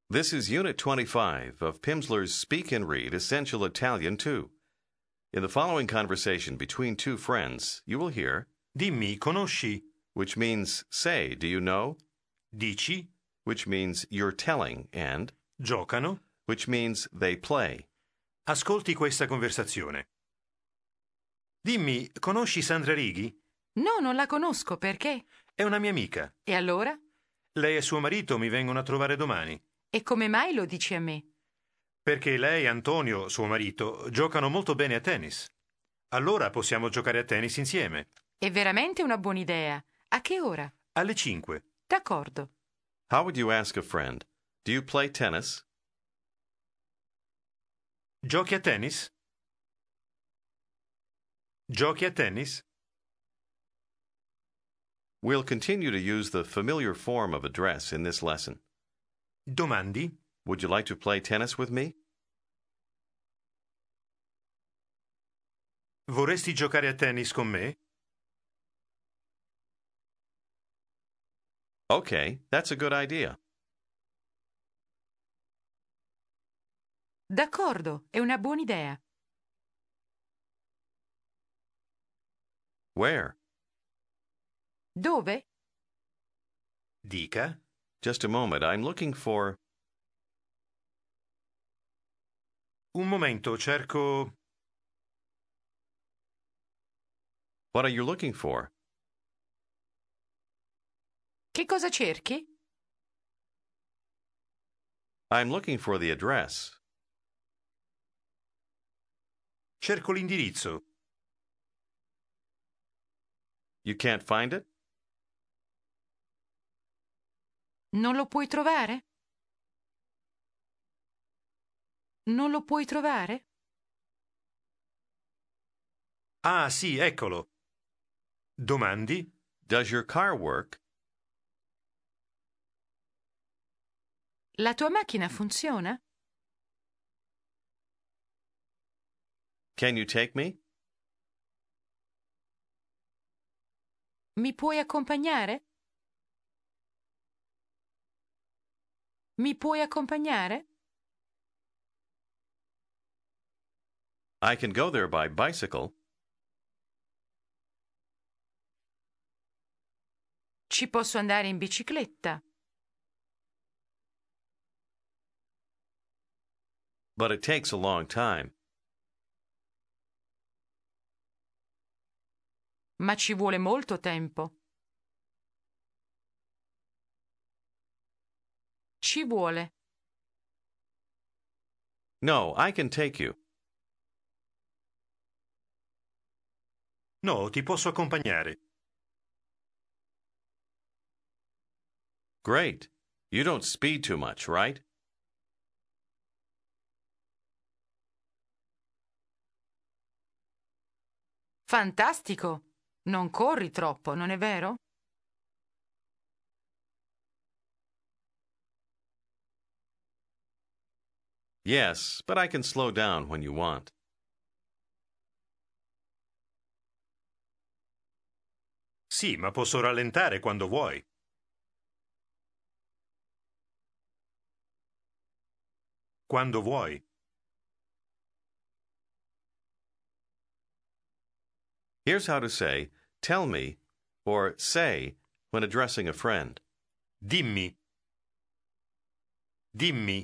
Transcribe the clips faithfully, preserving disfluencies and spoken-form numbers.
This is Unit twenty-five of Pimsleur's Speak and Read Essential Italian two. In the following conversation between two friends, you will hear Dimmi, conosci? which means say, do you know? Dici? Which means you're telling, and Giocano? which means they play. Ascolti questa conversazione. Dimmi, conosci Sandra Righi? No, non la conosco, perché? È una mia amica. E allora? Lei e suo marito mi vengono a trovare domani. E come mai lo dici a me? Perché lei e Antonio, suo marito, giocano molto bene a tennis. Allora possiamo giocare a tennis insieme. È veramente una buona idea. A che ora? Alle cinque. D'accordo. How would you ask a friend, do you play tennis? Giochi a tennis? Giochi a tennis? We'll continue to use the familiar form of address in this lesson. Domandi? Would you like to play tennis with me? Vorresti giocare a tennis con me? Okay, that's a good idea. D'accordo, è una buona idea. Where? Dove? Dica. Just a moment, I'm looking for... Un momento, cerco... What are you looking for? Che cosa cerchi? I'm looking for the address. Cerco l'indirizzo. You can't find it? Non lo puoi trovare? Non lo puoi trovare? Ah, sì, eccolo. Domandi? Does your car work? La tua macchina funziona? Can you take me? Mi puoi accompagnare? Mi puoi accompagnare? I can go there by bicycle. Ci posso andare in bicicletta. But it takes a long time. Ma ci vuole molto tempo. Ci vuole. No, I can take you. No, ti posso accompagnare. Great. You don't speed too much, right? Fantastico! Non corri troppo, non è vero? Yes, but I can slow down when you want. Sì, ma posso rallentare quando vuoi. Quando vuoi. Here's how to say, tell me, or say, when addressing a friend. Dimmi. Dimmi.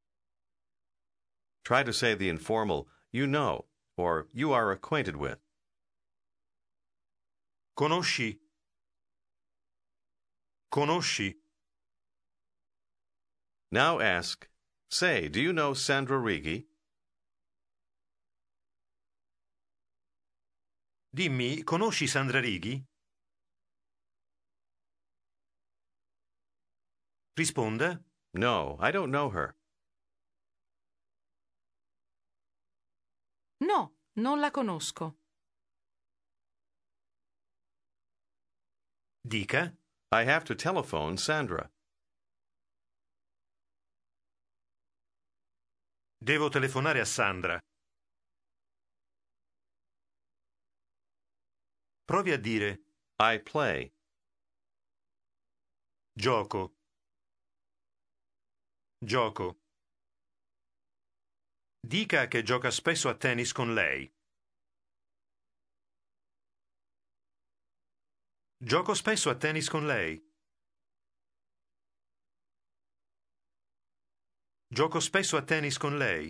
Try to say the informal, you know, or you are acquainted with. Conosci? Conosci? Now ask, say, do you know Sandra Righi? Dimmi, conosci Sandra Righi? Risponda. No, I don't know her. No, non la conosco. Dica. I have to telephone Sandra. Devo telefonare a Sandra. Provi a dire I play. gioco. Gioco. Dica che gioca spesso a tennis con lei. Gioco spesso a tennis con lei. Gioco spesso a tennis con lei.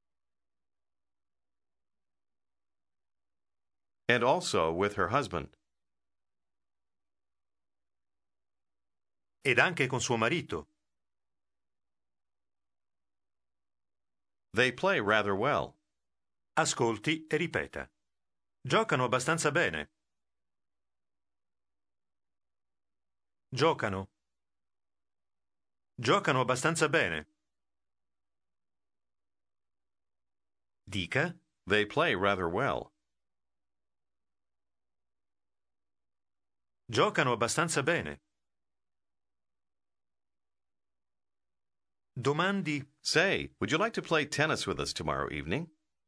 And also with her husband. Ed anche con suo marito. They play rather well. Ascolti e ripeta. Giocano abbastanza bene. Giocano. Giocano abbastanza bene. Dica. They play rather well. Giocano abbastanza bene. Domandi. Say, would you like to play tennis with us tomorrow evening?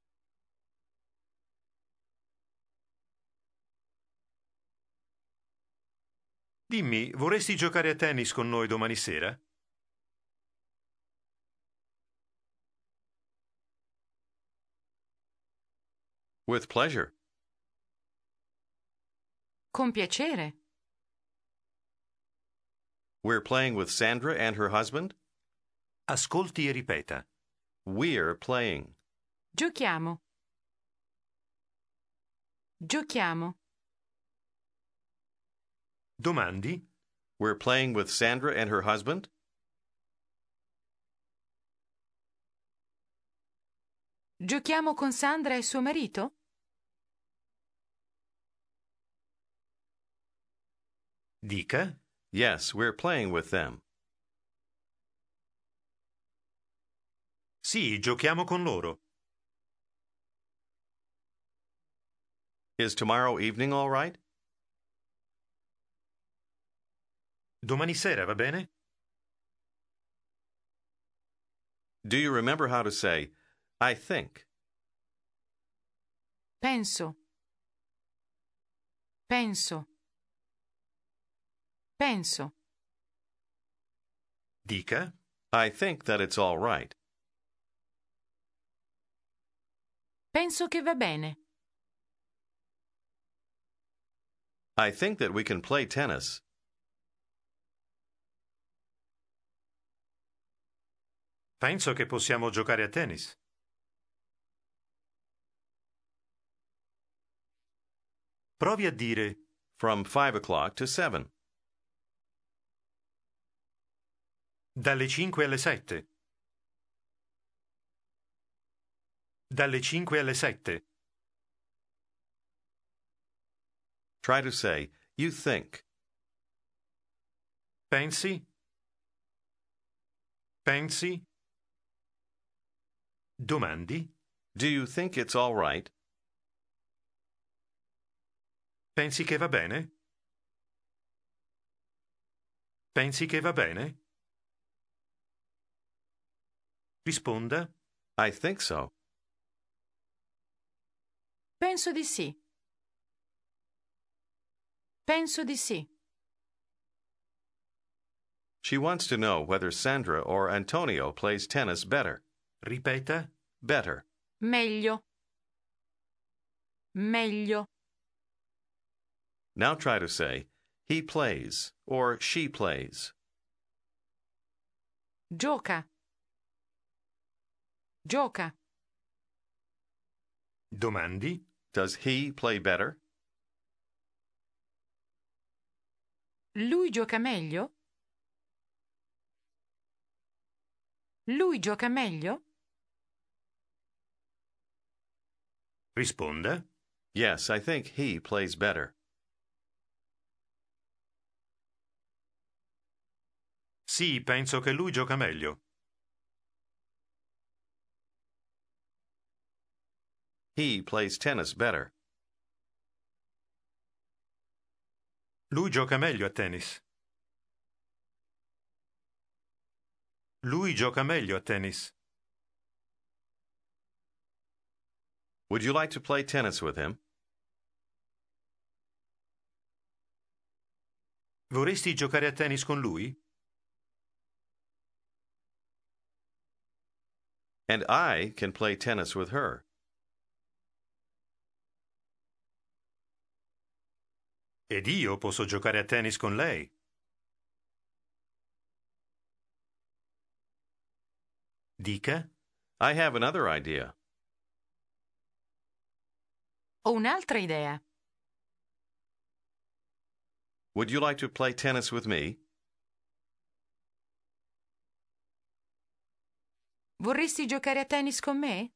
Dimmi, vorresti giocare a tennis con noi domani sera? With pleasure. Con piacere. We're playing with Sandra and her husband? Ascolti e ripeta. We're playing. Giochiamo. Giochiamo. Domandi. We're playing with Sandra and her husband? Giochiamo con Sandra e suo marito? Dica. Yes, we're playing with them. Sì, giochiamo con loro. Is tomorrow evening all right? Domani sera, va bene? Do you remember how to say, I think? Penso. Penso. Penso. Dica. I think that it's all right. Penso che va bene. I think that we can play tennis. Penso che possiamo giocare a tennis. Provi a dire. From five o'clock to seven. Dalle cinque alle sette. Dalle cinque alle sette. Try to say, you think. Pensi? Pensi? Domandi? Do you think it's all right? Pensi che va bene? Pensi che va bene? Risponda. I think so. Penso di sì. Penso di sì. She wants to know whether Sandra or Antonio plays tennis better. Ripeta. Better. Meglio. Meglio. Now try to say, he plays or she plays. Gioca. Gioca. Domandi. Does he play better? Lui gioca meglio? Lui gioca meglio? Risponda. Yes, I think he plays better. Sì, penso che lui gioca meglio. He plays tennis better. Lui gioca meglio a tennis. Lui gioca meglio a tennis. Would you like to play tennis with him? Vorresti giocare a tennis con lui? And I can play tennis with her. Ed io posso giocare a tennis con lei. Dica. I have another idea. Ho un'altra idea. Would you like to play tennis with me? Vorresti giocare a tennis con me?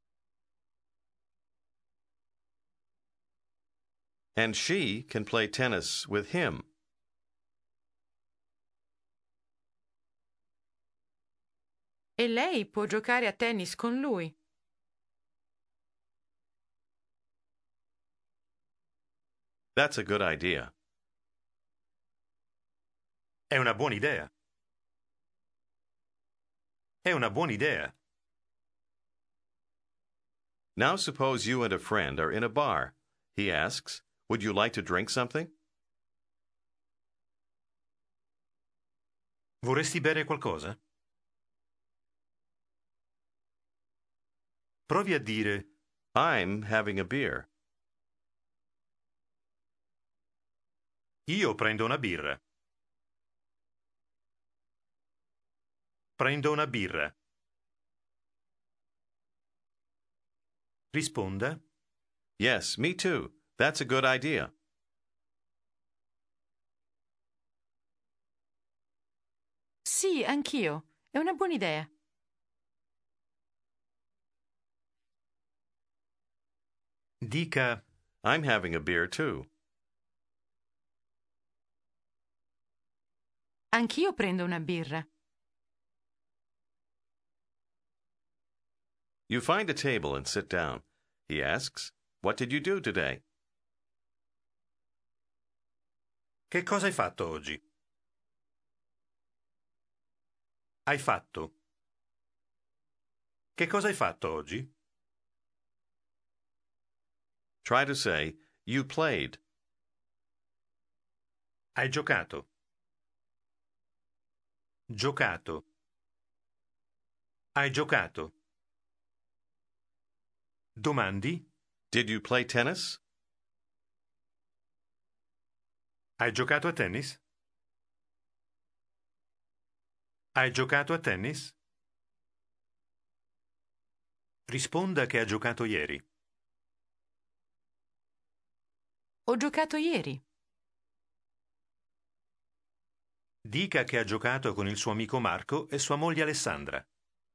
And she can play tennis with him. E lei può giocare a tennis con lui. That's a good idea. È una buona idea. È una buona idea. Now suppose you and a friend are in a bar. He asks, would you like to drink something? Vorresti bere qualcosa? Provi a dire I'm having a beer. io prendo una birra. Prendo una birra. Risponda Yes, me too. That's a good idea. Sì, anch'io. È una buona idea. Dica I'm having a beer too. Anch'io prendo una birra. You find a table and sit down. He asks, what did you do today? Che cosa hai fatto oggi? Hai fatto. Che cosa hai fatto oggi? Try to say, you played. Hai giocato. Giocato. Hai giocato. Domandi? Did you play tennis? Hai giocato a tennis? Hai giocato a tennis? Risponda che ha giocato ieri. Ho giocato ieri. Dica che ha giocato con il suo amico Marco e sua moglie Alessandra.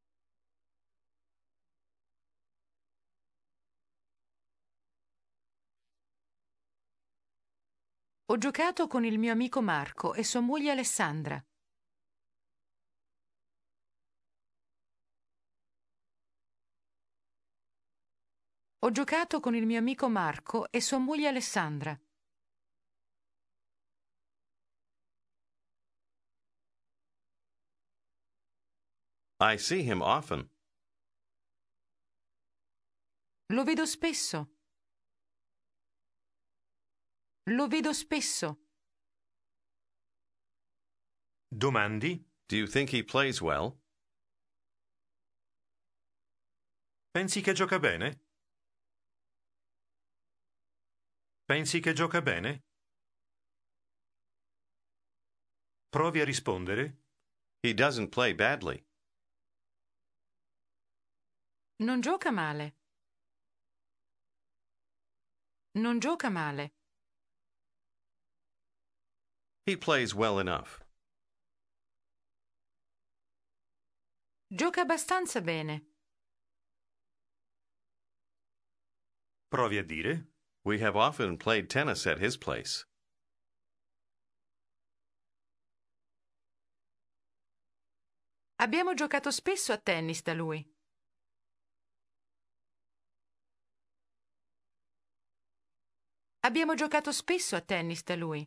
Ho giocato con il mio amico Marco e sua moglie Alessandra. Ho giocato con il mio amico Marco e sua moglie Alessandra. I see him often. Lo vedo spesso. Lo vedo spesso. Domandi? Do you think he plays well? Pensi che gioca bene? Pensi che gioca bene? Provi a rispondere. He doesn't play badly. Non gioca male. Non gioca male. He plays well enough. Gioca abbastanza bene. Provi a dire. We have often played tennis at his place. Abbiamo giocato spesso a tennis da lui. Abbiamo giocato spesso a tennis da lui.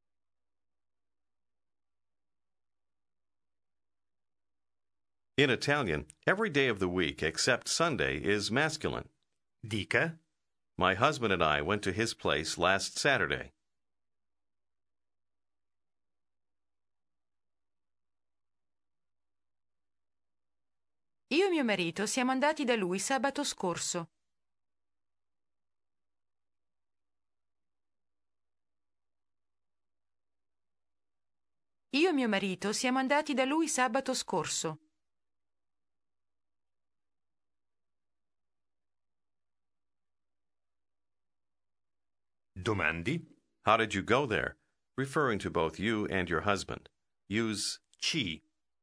In Italian, every day of the week except Sunday is masculine. Dica. My husband and I went to his place last Saturday. Io e mio marito siamo andati da lui sabato scorso. Io e mio marito siamo andati da lui sabato scorso. Domandi. How did you go there? Referring to both you and your husband. Use Ci.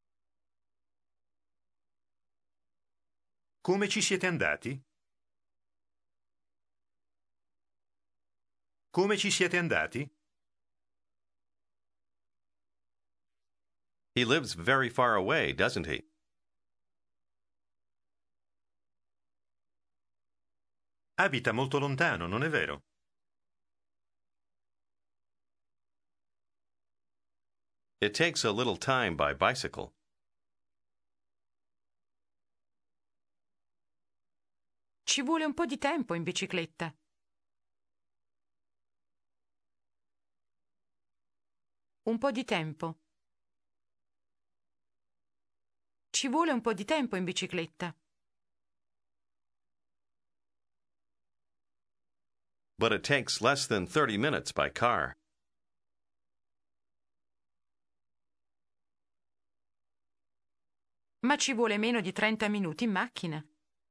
Come ci siete andati? Come ci siete andati? He lives very far away, doesn't he? Abita molto lontano, non è vero? It takes a little time by bicycle. Ci vuole un po' di tempo in bicicletta. Un po' di tempo. Ci vuole un po' di tempo in bicicletta. But it takes less than thirty minutes by car. Ma ci vuole meno di trenta minuti in macchina.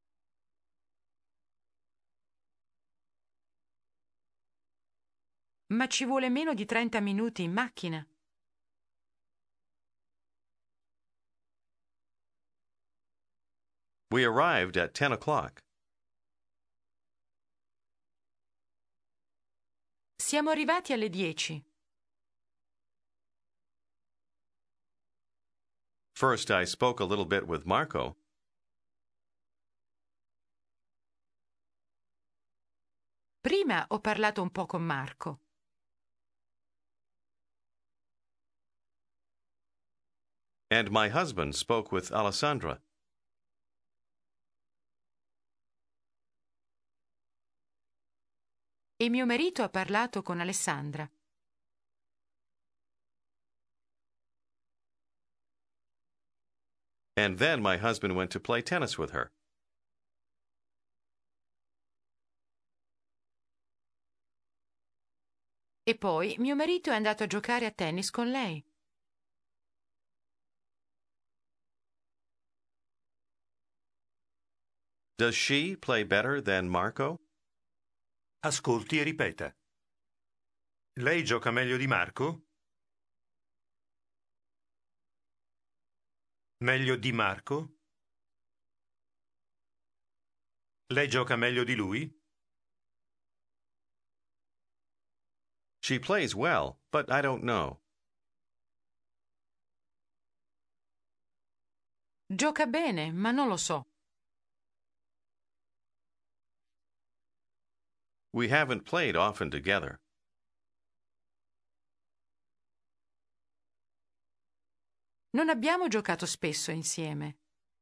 Ma ci vuole meno di trenta minuti in macchina. We arrived at ten o'clock. Siamo arrivati alle dieci. First, I spoke a little bit with Marco. Prima ho parlato un po' con Marco. And my husband spoke with Alessandra. E mio marito ha parlato con Alessandra. And then my husband went to play tennis with her. E poi mio marito è andato a giocare a tennis con lei. Does she play better than Marco? Ascolti e ripeta. Lei gioca meglio di Marco? Meglio di Marco? Lei gioca meglio di lui? She plays well, but I don't know. Gioca bene, ma non lo so. We haven't played often together. Non abbiamo giocato spesso insieme.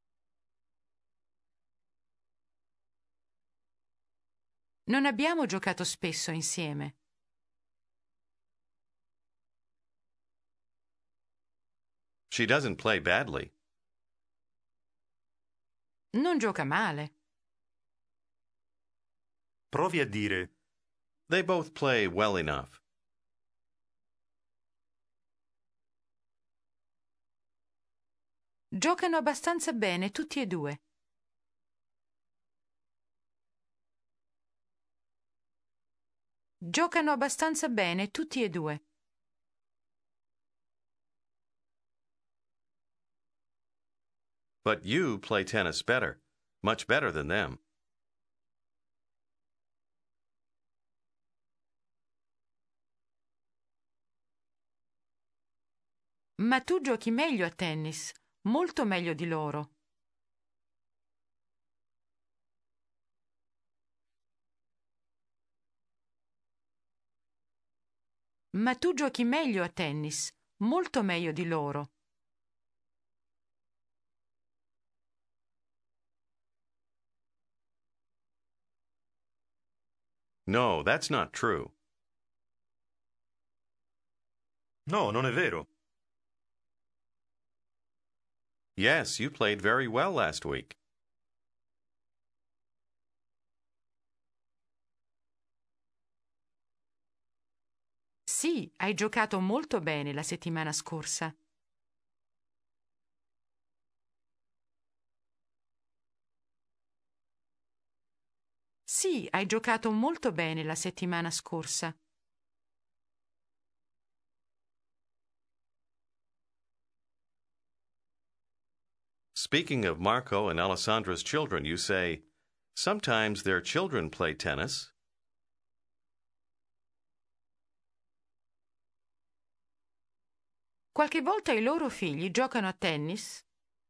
Non abbiamo giocato spesso insieme. She doesn't play badly. Non gioca male. Provi a dire. They both play well enough. Giocano abbastanza bene tutti e due. Giocano abbastanza bene tutti e due. But you play tennis better, much better than them. Ma tu giochi meglio a tennis, molto meglio di loro. Ma tu giochi meglio a tennis, molto meglio di loro. No, that's not true. No, non è vero. Yes, you played very well last week. Sì, hai giocato molto bene la settimana scorsa. Sì, hai giocato molto bene la settimana scorsa. Speaking of Marco and Alessandra's children, you say, sometimes their children play tennis. Qualche volta i loro figli giocano a tennis.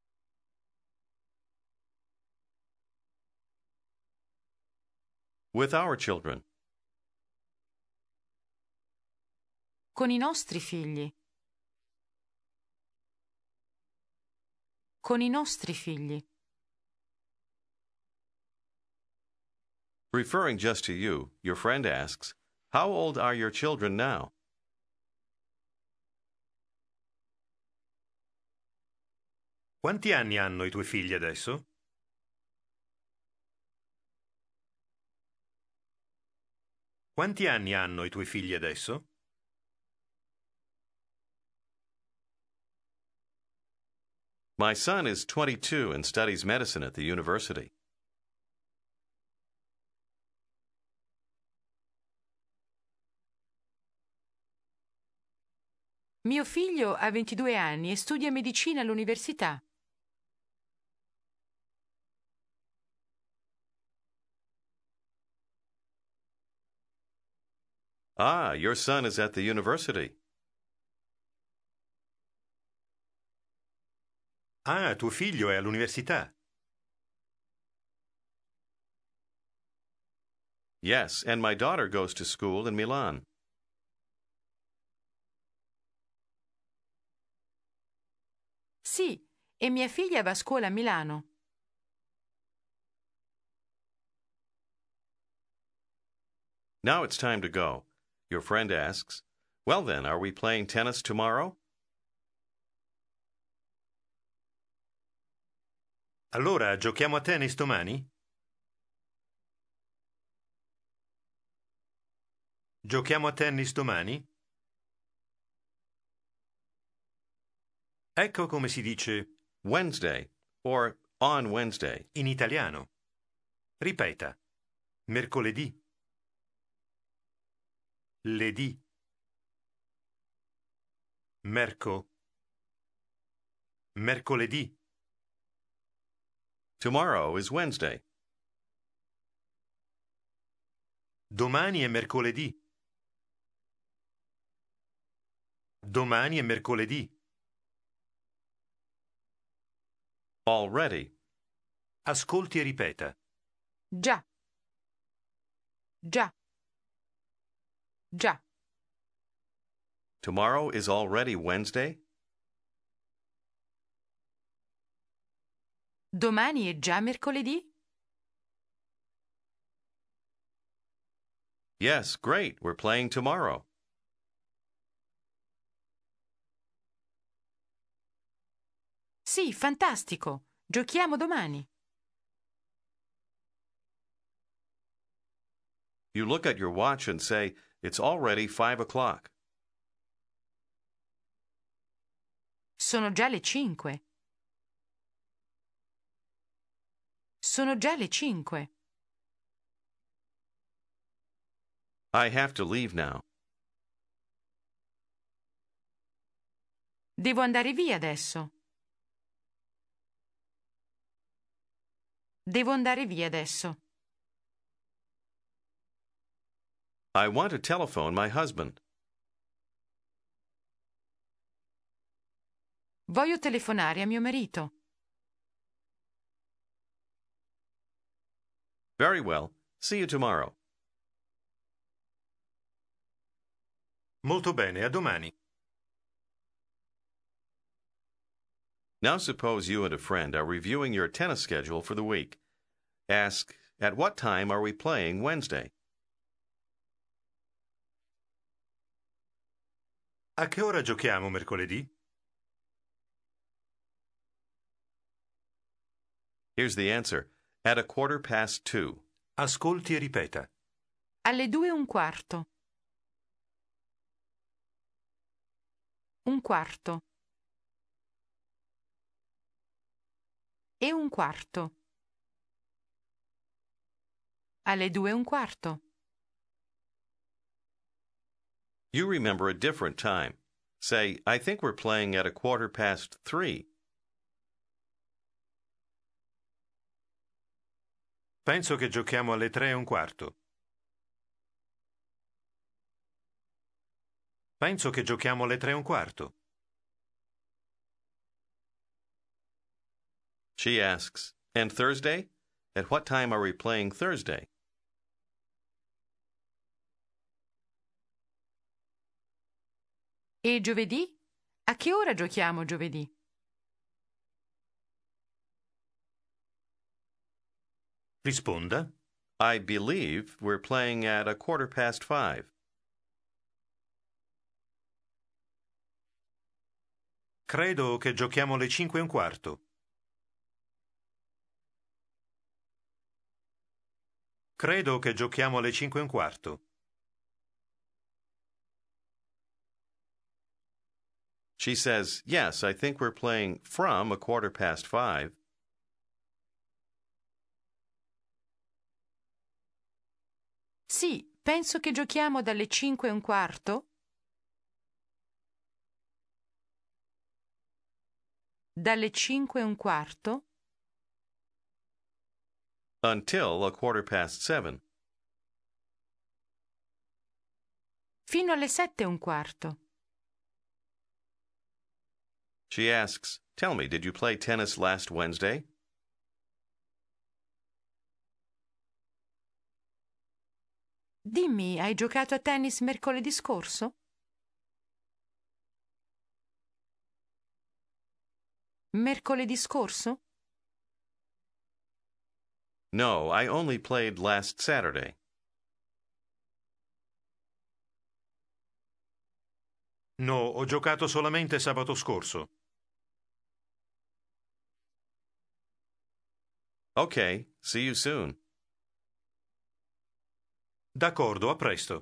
With our children. Con i nostri figli. Con i nostri figli. Referring just to you, your friend asks, how old are your children now? Quanti anni hanno i tuoi figli adesso? Quanti anni hanno i tuoi figli adesso? My son is twenty-two and studies medicine at the university. Mio figlio ha ventidue anni e studia medicina all'università. Ah, your son is at the university. Ah, tuo figlio è all'università. Yes, and my daughter goes to school in Milan. Sì, e mia figlia va a scuola a Milano. Now it's time to go. Your friend asks, well then, are we playing tennis tomorrow? Allora, giochiamo a tennis domani? Giochiamo a tennis domani? Ecco come si dice Wednesday, or on Wednesday. in italiano. Ripeta. Mercoledì. Ledì. Merco. Mercoledì. Tomorrow is Wednesday. Domani è mercoledì. Domani è mercoledì. Already. Ascolti e ripeta. Già. Già. Già. Tomorrow is already Wednesday? Domani è già mercoledì? Yes, great. We're playing tomorrow. Sì, fantastico. Giochiamo domani. You look at your watch and say, it's already five o'clock. Sono già le cinque. Sono già le cinque. I have to leave now. Devo andare via adesso. Devo andare via adesso. I want to telephone my husband. Voglio telefonare a mio marito. Very well. See you tomorrow. Molto bene, a domani. Now suppose you and a friend are reviewing your tennis schedule for the week. Ask, at what time are we playing Wednesday? A che ora giochiamo mercoledì? Here's the answer. At a quarter past two. Ascolti e ripeta. Alle due e un quarto. Un quarto. E un quarto. Alle due e un quarto. You remember a different time. Say, I think we're playing at a quarter past three. Penso che giochiamo alle tre e un quarto. Penso che giochiamo alle tre e un quarto. She asks, and Thursday? At what time are we playing Thursday? E giovedì? A che ora giochiamo giovedì? Risponda. I believe we're playing at a quarter past five. Credo che giochiamo alle cinque e un quarto. Credo che giochiamo alle cinque e un quarto. She says, yes, I think we're playing from a quarter past five. Sì, penso che giochiamo dalle cinque e un quarto. Dalle cinque e un quarto. Until a quarter past seven. Fino alle sette e un quarto. She asks, tell me, did you play tennis last Wednesday? Dimmi, hai giocato a tennis mercoledì scorso? Mercoledì scorso? No, I only played last Saturday. No, ho giocato solamente sabato scorso. Okay, see you soon. D'accordo, a presto.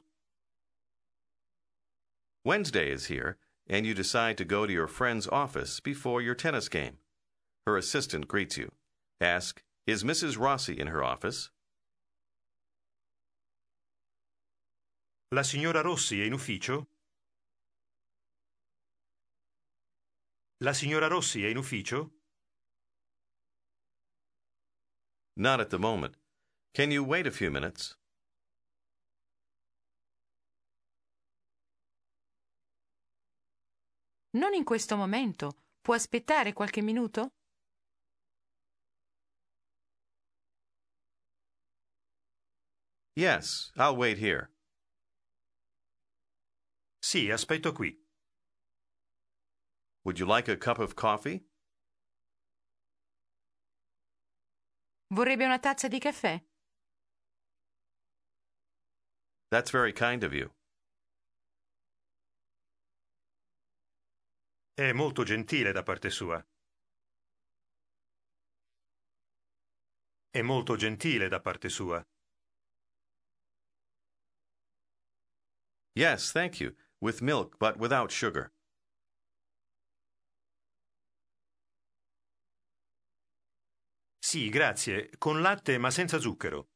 Wednesday is here, and you decide to go to your friend's office before your tennis game. Her assistant greets you. Ask, is Missus Rossi in her office? La signora Rossi è in ufficio? La signora Rossi è in ufficio? Not at the moment. Can you wait a few minutes? Non in questo momento. Può aspettare qualche minuto? Yes, I'll wait here. Sì, aspetto qui. Would you like a cup of coffee? Vorrebbe una tazza di caffè? That's very kind of you. È molto gentile da parte sua. È molto gentile da parte sua. Yes, thank you. With milk, but without sugar. Sì, grazie. Con latte ma senza zucchero.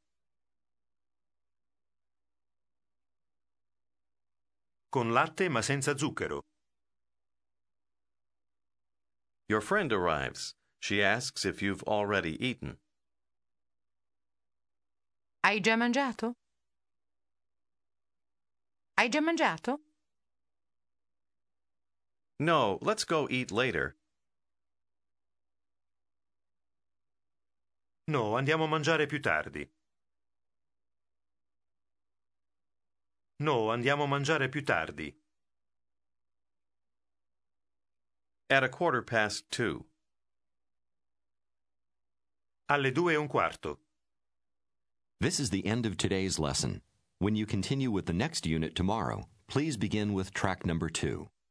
Con latte ma senza zucchero. Your friend arrives. She asks if you've already eaten. Hai già mangiato? Hai già mangiato? No, let's go eat later. No, andiamo a mangiare più tardi. No, andiamo a mangiare più tardi. At a quarter past two. Alle due e un quarto. This is the end of today's lesson. When you continue with the next unit tomorrow, please begin with track number two.